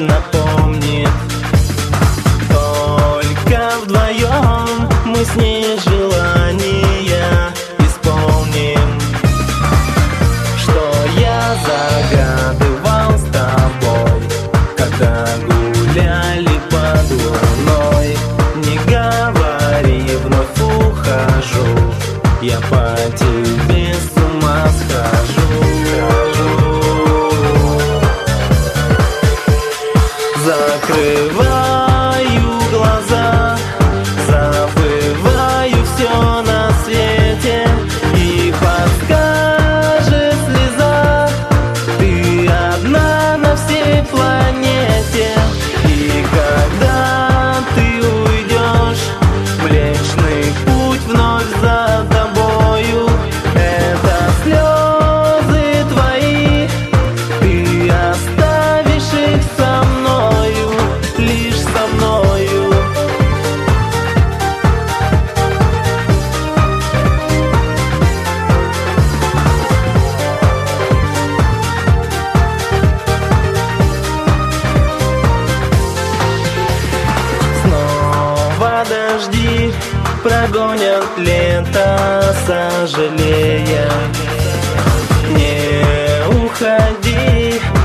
напомнит. Только вдвоем мы с ней желания исполним, что я загадывал с тобой, когда гуляли под луной. Не говори, вновь ухожу, я по тебе с ума схожу. Закрываю глаза, забываю все на свете, и подскажет слеза: ты одна на всей планете. И когда ты уйдешь, Млечный Путь вновь за тобою. Это слезы твои, ты оставишь их со мною, лишь со мною. Снова дожди прогонят лето, сожалея. Не уходи,